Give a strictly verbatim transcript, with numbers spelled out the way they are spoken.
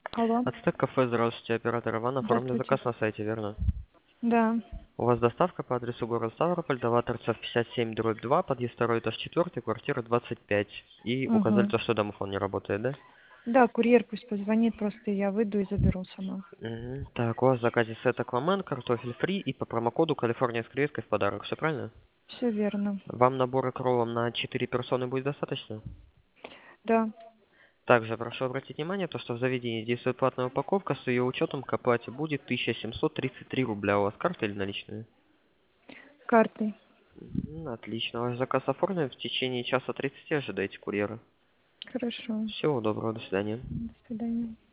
Алло. Ацтек кафе, здравствуйте, оператор Иван, оформлен Здравствуйте. заказ на сайте, верно? Да. У вас доставка по адресу город Ставрополь, Дова Торцев пятьдесят семь, дробь два, подъезд второй, этаж четыре, квартира двадцать пять. И указали Угу. то, что домофон не работает, да? Да, курьер пусть позвонит, просто я выйду и заберу сама. Мгм. Так, у вас в заказе сет Аквамен, картофель фри и по промокоду Калифорния с креветкой в подарок, все правильно? Все верно. Вам набора кроллом на четыре персоны будет достаточно? Да. Также прошу обратить внимание, то, что в заведении действует платная упаковка, с ее учетом к оплате будет тысяча семьсот тридцать три рубля. У вас карта или наличные? Картой. Мгм, отлично. Ваш заказ оформлен. В течение часа тридцати ожидайте курьера. Хорошо. Всего доброго, до свидания. До свидания.